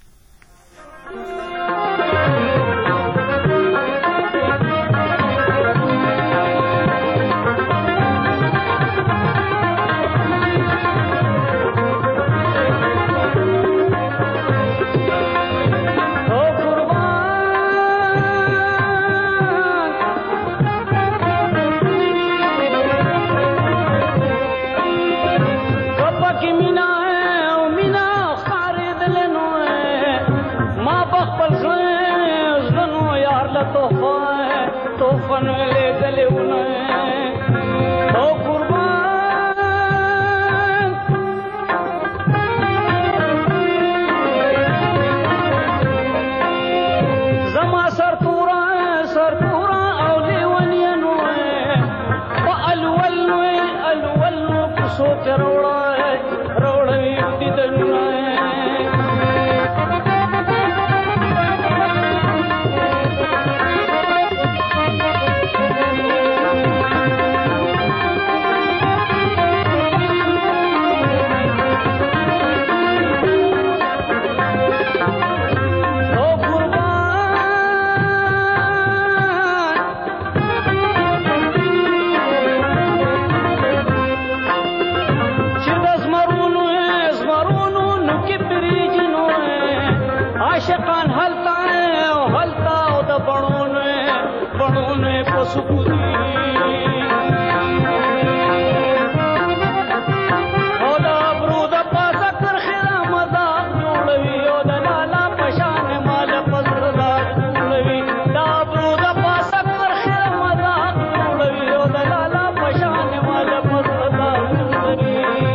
Mina, Mina, Farid Lenoe. عاشقان هلتا او هلتا او د بڼونه بڼونه په سکوتی او د ابرو د پاسه کرخې د مذاق جوړوي او د لالا په شان مال پزړه جوړوي د ابرو د پاسه کرخې د مذاق جوړوي او د لالا په شان مال پزړه جوړوي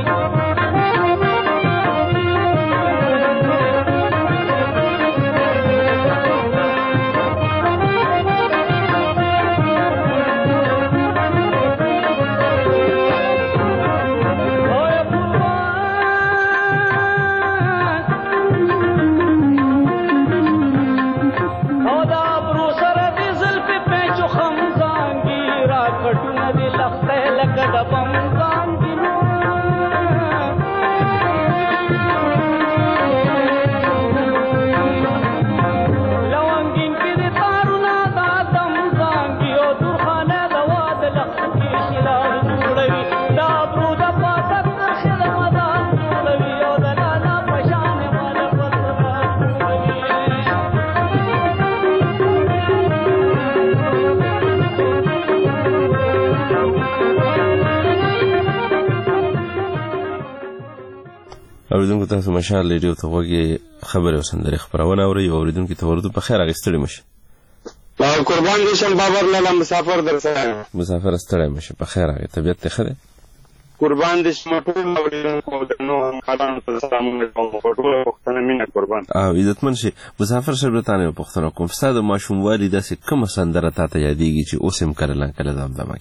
اوریدونکو تاسو مشال ریډیو ته وګورئ خبره او سندره خبرونه اوري او اوریدونکو ته ورته په خیر اغستړي مشه او قربان دي شم بابر لاله مسافر درسره مسافر استړی مشه په خیر اغه طبيعت ته خره قربان دي شم ټول اوریدونکو د نو خدان په سلامونه کوم ټول وختونه مینه قربان او عزتمن شي مسافر شربتانه پښتنه کوم فساد ماشوم والي داسې کوم سندره ته یادېږي چې اوسم کړل کله دمدمه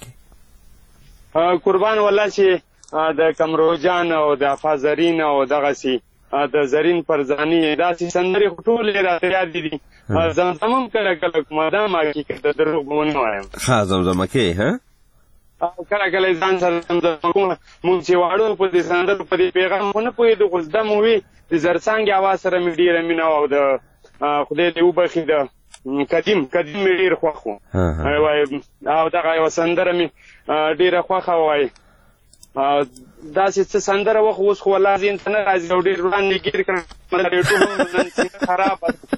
کې قربان والله چې د کمروجان او د فازرین او دغه سي د زرین پرزانی داسې سندري ټول راته یاد دي زمزمم کله کله مدام حقیقت د دروغ ونه وایم ها زمزمه کې ها کله کله ځان سره زمزمه کوم مونږ چې واړو په دې سندر په دې پیغام نه پوي د غزده مو وي د زرڅنګ اواز سره مې ډیره مینه او د خدای دې وبخي د قدیم قدیم مې ډیر خوښ وو او دغه یو سندره مې ډیره خوښه وای دا چې سندره وخت اوس خو الله زین ته نه راځي او ډېر وړاندې ګیر کړم ټول خراب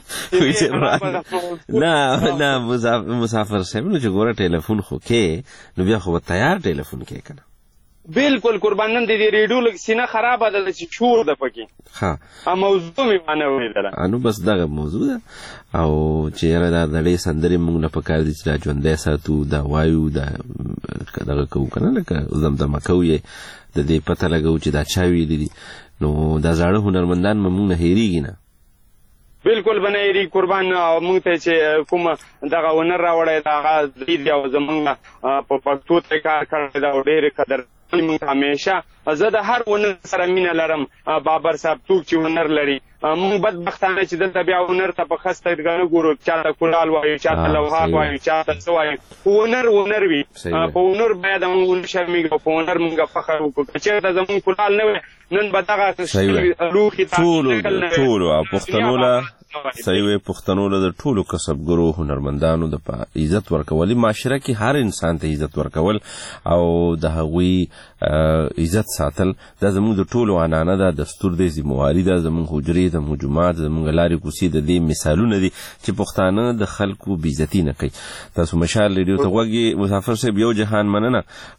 نه نه مسافر صاحب نو چې ګوره ټلیفون خو کې نو بیا خو تیار ټلیفون کې کنه بالکل قربان نن دې ریډیو لګ سینه خراب ده چې شور ده پکې ها ا موضوع می باندې ویل انو بس دا موضوع ده او چې را د دې سندري موږ نه پکار دي چې ژوندې ساتو دا وایو دا دغه کو کنه لکه زمزمه کوي د دې پته لګو چې دا چا ویلي دي نو دا زړه هنرمندان موږ نه هېریږي نه بالکل بنایری قربان موږ ته چې کوم دغه ونر راوړی دا دې او زمونږ په پښتو ته کار کړی دا ډېر قدر موږ همیشه زه د هر ونر سره مینه لرم بابر صاحب څوک چې ونر لري موږ بدبختانه چې دلته بیا ونر ته په خسته ګانو ګورو چاته کولال وایو چاته لوحات وایو چاته څه وایو ونر ونر وي په ونر باید موږ شرمېږو په ونر موږ فخر وکړو که چېرته زموږ کولال نه وي نن به دغه لوښي ټولو ټولو پښتنو له صحیح وي پښتنو له د ټولو کسبګرو هنرمندانو د عزت ورکول معاشره کې هر انسان ته عزت ورکول او د هغوی عزت ساتل دا زموږ د ټولو عنانه ده دستور دی ذمواري ده زموږ حجرې زموږ جومات زموږ لارې کوڅې د دې مثالونه دي چې پښتانه د خلکو بېعزتي نه کوي تاسو مشال ریډیو ته غوږ مسافر صاحب یو جهان مننه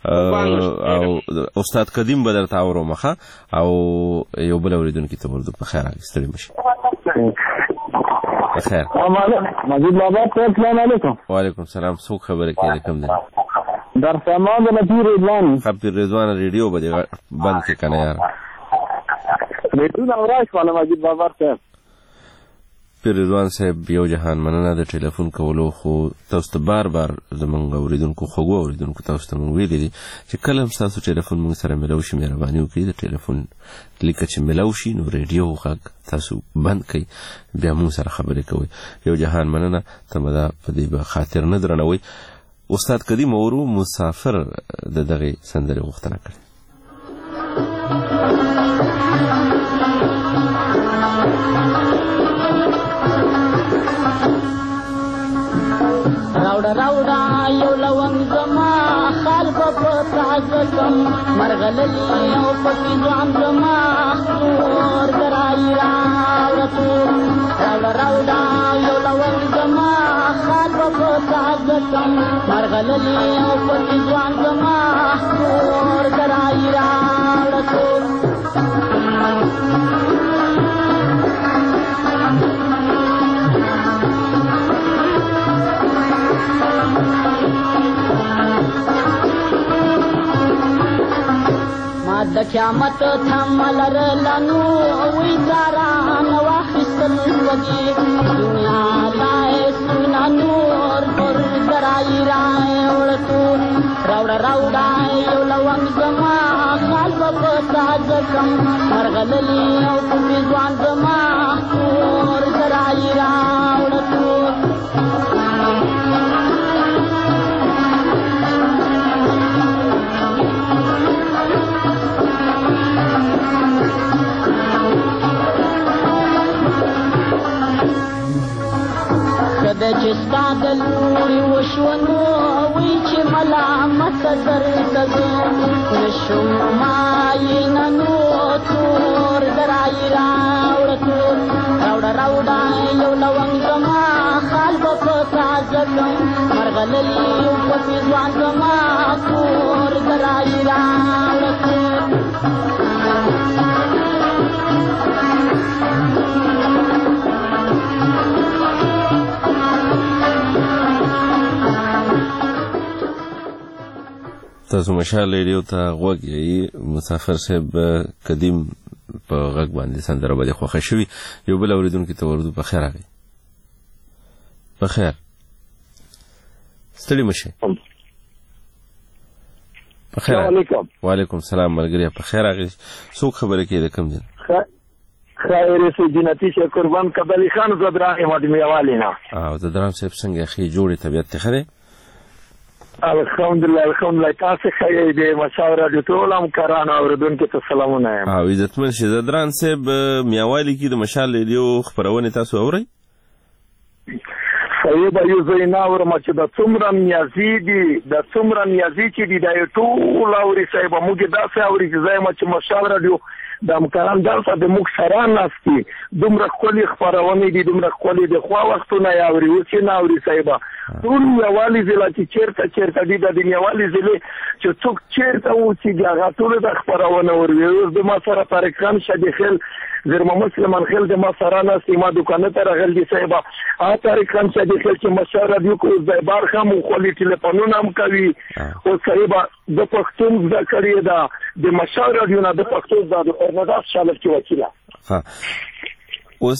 او استاد قدیم به درته اورو مخه او یو بل اورېدونکي ته ورځو په خیر ستړي مشي بخیر مجید بابا السلام علیکم وعلیکم السلام څوک خبره کوي کوم دی در سامان د نبی رضوان خبر رضوان ریډیو به بند کې کنه یار ریډیو اورای شو مجید بابا صاحب پیر رضوان صاحب یو جهان مننه د ټلیفون کولو خو تاسو ته بار بار زمونږ اوریدونکو خوږو اوریدونکو تاسو ته مونږ ویلي دي چې کله هم ستاسو ټلیفون مونږ سره ملو شي مهرباني وکړئ د ټلیفون لیکه چې ملو شي نو ریډیو غږ تاسو بند کړئ بیا مونږ سره خبرې کوئ یو جهان مننه ته به دا په دې به خاطر نه درنوئ استاد قدیم اورو مسافر د دغه سندرې غوښتنه کړې راوډا راوډا یو لونګ زما خال په پتاګم مرغللی او پتی ځوان زما نور درای راوړو راوډا راوډا زکم مرغللی او پتی ځوان زما کور درای راوړه کور ما د قیامت تم لرلنو وی زاران واخیستل وږي دنیا لای سپینا نور پر درای راوړ تور راوړه راوړه یو لونګ زما خال په تاج کم مرغللی او په ځوان زما کور درای راوړ تور کده چې ستا د لوري وشونو وی چې ملامت درته زه نشم ماینه تور درای راوړه تور راوړه راوړه یو لونګ زما خال به په تازه کړم مرغللي په ځوان زما کور درای راوړه تور تاسو مشال ریډیو ته غوږ یې مسافر صاحب قدیم په غږ باندې سندره باندې خوښه شوي یو بل اوریدونکي ته ورودو په خیر راغی په خیر ستړي مشه په خیر وعلیکم وعلیکم السلام ملګری په خیر راغی څوک خبره کوي کوم ځای خیر سي جنتی شه قربان قبلی خان زدران مدمه والینا او زدران صاحب څنګه خې جوړې طبيعت ته خره الحمدلله الحمدلله تاسو خیر دې مشاوره د ټول همکارانو اوریدونکو ته سلامونه یم او عزتمن شه زدران صاحب میاوالی کې د مشال ریډیو خبرونه تاسو اورئ صحیح به یو ځای نه اورم چې د څومره نیازي دي د څومره نیازي چې دي د ټول اوري صاحب موږ داسې اوري چې ځای ما چې مشال ریډیو د همکاران دلته د موږ سره ناستي دومره ښکلي خپرونې دي دومره ښکلي د خوا وختونه یې اوري اوس یې نه اوري صاحبه ټول یووالي ضلع چې چېرته چېرته دي د دې یووالي ضلع چې څوک چېرته اوسېږي هغه ټولو د خپرونه اوري اوس د ما سره طارق خان شدي خیل زیر محمد سلیمان خیل د ما سره ناستي ما دوکانه ته راغلی دي صاحبه هغه طارق خان شدي خیل چې مشهور راډیو کې اوس د بارخه هم ښکلي ټلیفونونه هم کوي اوس صاحبه د پښتون زده کړې ده د مشهور راډیو نه د پښتو زده ارندا شالف کې وکیله اوس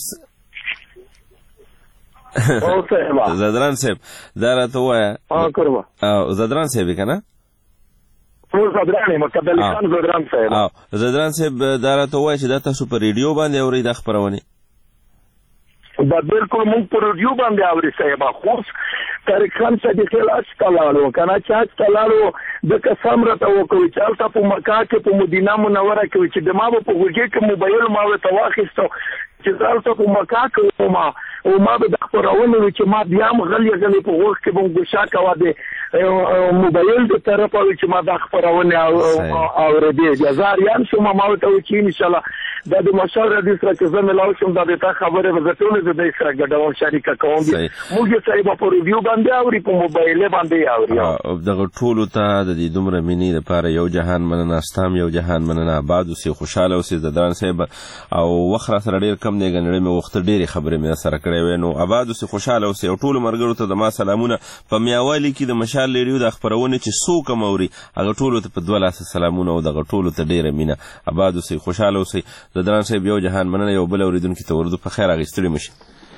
او صاحبه زدران صاحب دا راته وایه ها قربا او زدران صاحب کنه او زدران مقبل خان زدران صاحب او زدران صاحب دا راته وایه چې دا تاسو په ریډیو باندې اورئ دا خبرونه دا بالکل مونږ په ریډیو باندې اوري صاحب خو طارق خان صدیق الاس کلاړو کنه چې کلاړو د قسم راته وکوي چې تاسو په مکه کې په مدینه منوره کې چې د ما په وګړي کې موبایل ما ته واخیستو چې تاسو په مکه کې ما او ما به د خبرونه چې ما بیا مغلی غلی په وخت کې بم ګشا کاوه د موبایل د طرفه چې ما د خبرونه او ردی جزار یان شو ما ما ته چې ان شاء الله دا د مشاور د سره چې زموږ لاو شم دا د تا خبره وزټونه د دې سره ګډون شریکه کوم موږ صاحب په ریویو باندې اوري په موبایل باندې اوري او دغه ټولو ته د دې دومره مینې لپاره یو جهان مننه استام یو جهان مننه آباد اوسې خوشاله اوسې زدران صاحب او وخت سره ډیر کم دی غنړې مې وخت ډېرې خبرې مې سره کړې وې نو آباد اوسې خوشاله اوسې او ټولو مرګرو ته د ما سلامونه په میاوالي کې د مشال ریډیو د خبرونه چې څوک موري هغه ټولو ته په دوه لاس سلامونه او دغه ټولو ته ډیره مینه آباد اوسې خوشاله اوسې زدران صاحب یو جهان مننه یو بل اوریدونکو ته ورته په خیر اغستړي مشه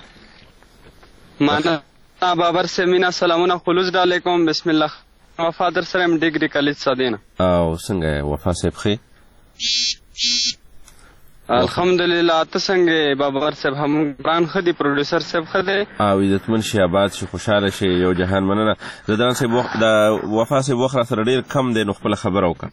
معنا بابر سے مینا سلامونه خلوص علیکم بسم الله وفادر سره ډیګری کالج سادینا او څنګه وفا صاحب خې الحمدلله ته څنګه بابر صاحب هم قرآن خدي پروډوسر صاحب خدي او عزتمن شي آباد شي خوشاله شي یو جهان مننه زدان صاحب وخت د وفا صاحب وخت سره ډیر کم دی نو خپل خبر وکړه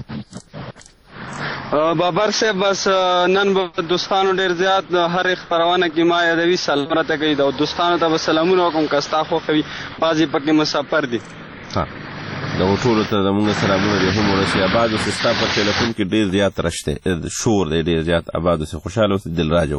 بابر صاحب بس نن به دوستانو ډیر زیات هر خبرونه کې ما یادوي سلام راته کوي دا دوستانو ته سلامونه کوم کستا خو کوي بازي پکې مسافر دي ها دا ټول ته موږ سلامونه دي هم ورسي آباد او ستا په ټلیفون کې ډیر زیات رشته شور دی ډیر زیات آباد او خوشاله او دل راجو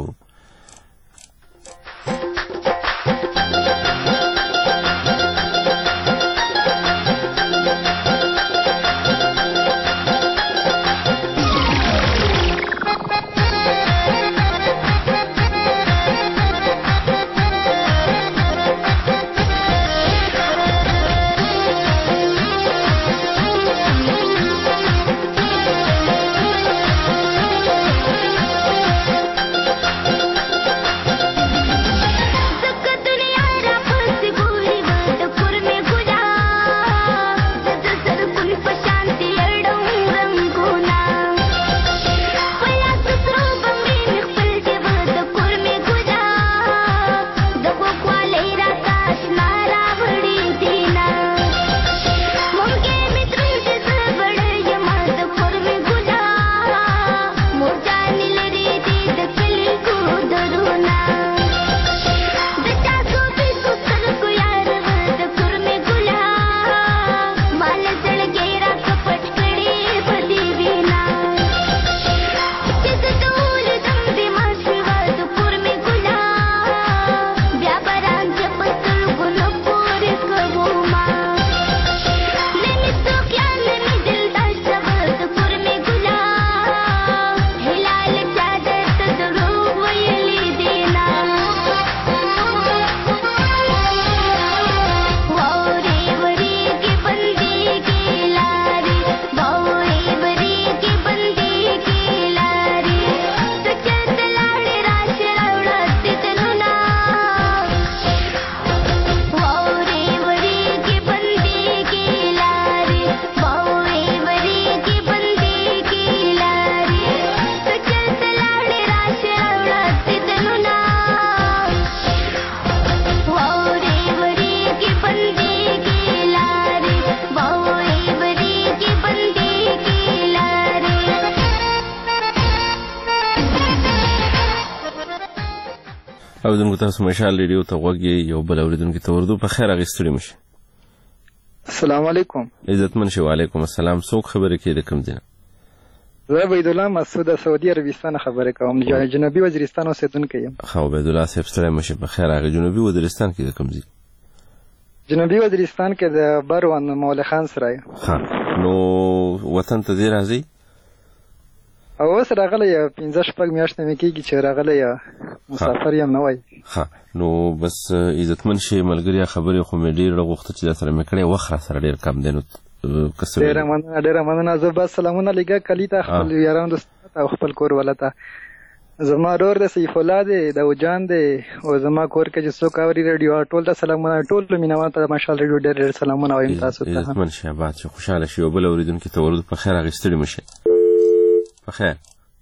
اوریدونکو تاسو مشال ریډیو ته غوږ یې، یو بل اوریدونکي ته اردو په خیر اخیستلی مشي. السلام علیکم. عزتمن شي. وعلیکم السلام. څوک خبرې کوي د کوم ځای؟ زه عبیدالله مسعود د سعودي عربستان خبرې کوم، جنوبي وزیرستان اوسېدونکی یم. ښه عبیدالله صاحب ستړی مه شئ. په خیر راغی. جنوبي وزیرستان کې د کوم ځای؟ جنوبي وزیرستان کې د بروان مولا خان سرای. ښه نو وطن ته دې راځئ؟ او اوس راغلی پنځه شپږ میاشتې مې کېږي چې راغلی مسافر یم نه وای. ښه نو بس عزتمن شي ملګري، خبرې خو مې ډېر غوښته چې در سره مې کړې، وخت را سره ډېر کم دی. نو ډېره مننه ډېره مننه. زه بس سلامونه لېږه کلي ته، خپل یارانو دوستانو ته او خپل کور والا ته. زما ورور د سیف الله دی، د وجان دی، او زما کور کې چې څوک اوري ریډیو ټول ته سلامونه، ټول مینوال ته ماشاءالله ریډیو ډېر ډېر سلامونه وایم تاسو ته. عزتمن شي، آباد شي، خوشحاله شي. یو بل اورېدونکي ته ورود په خیر راغی. ستړي مه شئ. په خیر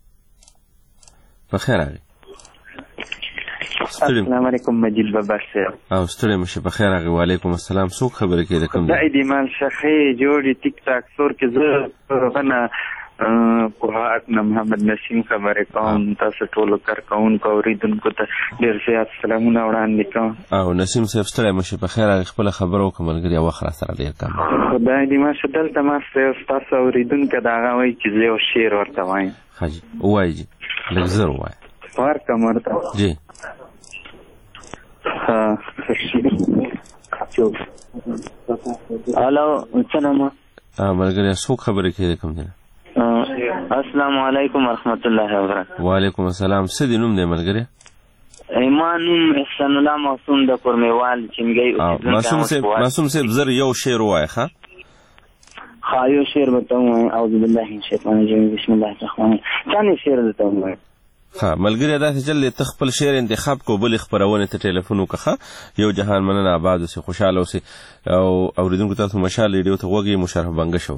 په خیر راغی. السلام علیکم مجید بابا صاحب. او ستړي مه شئ. په خیر راغی. وعلیکم السلام. څوک خبرې کوي د کوم ځای؟ د ایمان شخې جوړې ټیک ټاک سور کې زه غنه کوهاټ نه محمد نسیم خبرې کوم. تاسو ټولو کارکوونکو اوریدونکو ته ډېر زیات سلامونه وړاندې کوم. او نسیم صاحب ستړی مه شئ. په خیر راغی. خپله خبره وکړه ملګري، وخت را سره ډېر کم. خدای دې ماشه دلته ما ستاسو اوریدونکی د هغه وایي چې زه یو شعر ورته وایم. ښه جي ووایي جي، لږ زر ووایه. ورکړم ورته جي. هلو څه نامه ملګري؟ څوک خبرې کوي د کوم ځای؟ السلام علیکم ورحمت الله وبرکاته. وعلیکم السلام. څه دې نوم دی ملګري؟ ما نوم احسان الله معصوم د کورمیوال چنګۍ. معصوم صاحب معصوم صاحب زر یو شعر ووایه. ښه ښه یو شعر به ته ووایم. اعوذ بالله من الشیطان الرجیم بسم الله الرحمن الرحیم. څنګه شعر درته ووایم؟ ښه ملګري داسې چل دی، ته خپل شعر انتخاب کو، بلې خپرونې ته ټلیفون وکړه. یو جهان مننه، آباد اوسې، خوشحاله اوسې. او اورېدونکو تاسو مشال ریډیو ته غوږ یې. مشرف بنګه شور.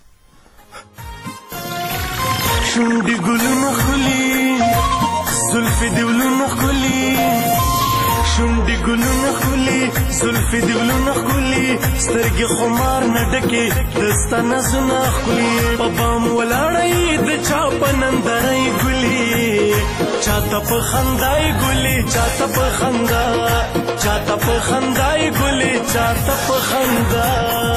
شونډې ګلونه ښکلي، زلفې دې ولونه ښکلي، شونډې ګلونه ښکلي، زلفې دې ولونه ښکلي، سترګې خمار نه ډکې دستا نظونه ښکلي، په بام ولاړی د چا په نندرۍ ګلي، چاته په خندای ګلي، چاته په خندا، چاته په خندای ګلي، چاته په خندا.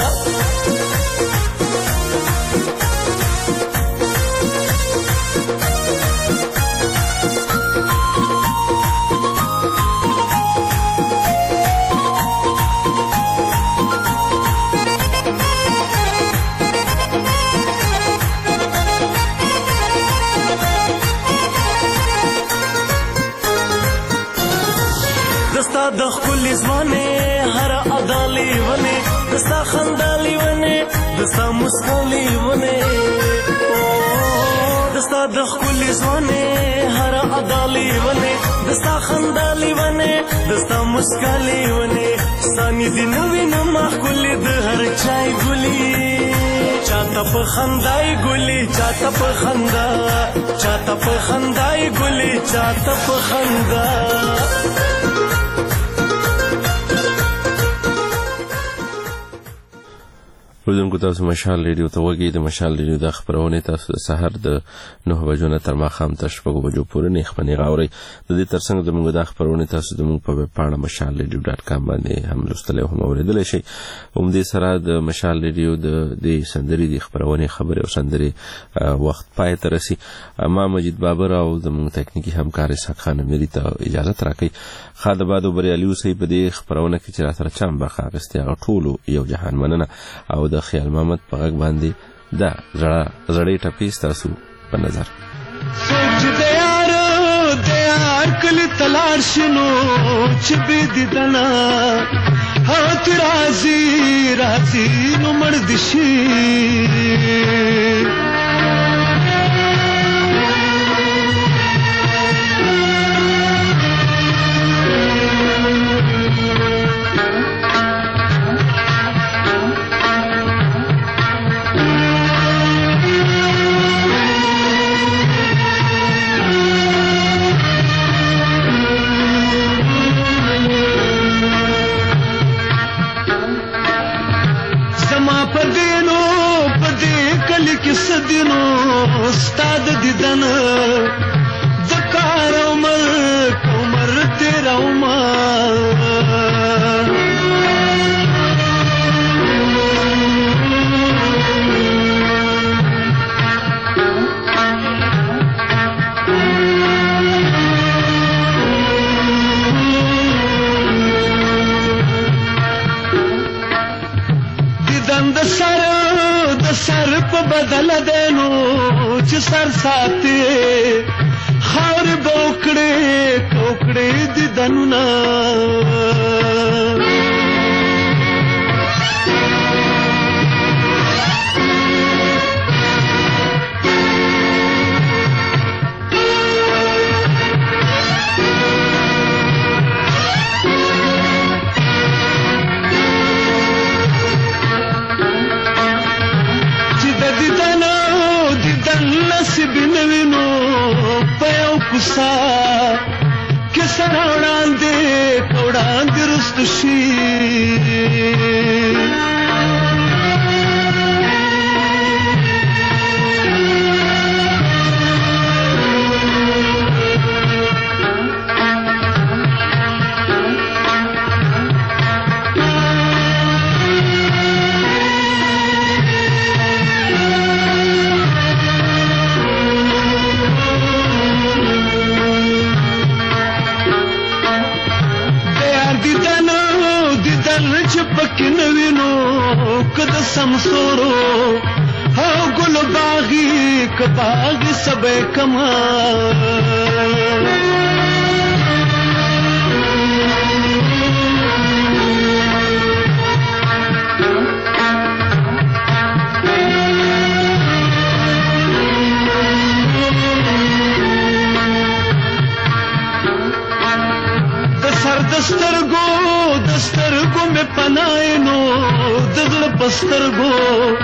دستا د ښکلې ځوانې هر ادا لیونې، دستا خندا لیونې، دستا مسکا لیونې، دستا د ښکلې ځوانې هر ادا لیونې، دستا خندا لیونې، دستا مسکا لیونې، ستانې دې نه وینم ښکلې د هر چای ګلي، چاته په خندای ګلي، چاته په خندا، چاته په خندای ګلي، چاته په خندا. اورېدونکو تاسو مشال ریډیو ته غوږ یې. د مشال ریډیو دا خپرونې تاسو د سهار د نهه بجو نه تر ماښام تر شپږو بجو پورې نیخمنې اورئ. د دې تر څنګ زموږ دا خپرونې تاسو زموږ په ویب پاڼه مشال ریډیو ډاټ کام باندې هم لوستلی او هم اورېدلی شئ. همدې سره د مشال ریډیو د دې سندرې د خپرونې خبرې او سندرې وخت پای ته رسي. ما مجید بابر او زموږ تکنیکي همکار اسحاق خان امیري ته اجازت راکوئ. ښه د باد او بریالي اوسئ. په دې خپرونه کې چې را سره چا هم برخه اخیستې هغه ټولو یو جهان مننه. او د خیال محمد په غږ باندې دا زړې ټپې ستاسو په نظر. سوچ د یار د یار کلی تلار شنو چې بې دیدنه هات راځي راځي نو مړ دې شي. دینو استاد دیدن د کار عمر عمر تیرا چې سر ساتي خاورې به وکړې کوکړې دیدنونه کوسا کې سره وړاندې وړاندې رستو شي سمسورو او گل باغی کباغی سبے کما دسر دسترگو دسترگو میں پنائنو دزل پسترگو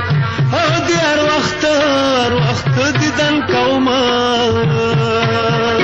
او دی هر وخت هر وخت دیدن کوما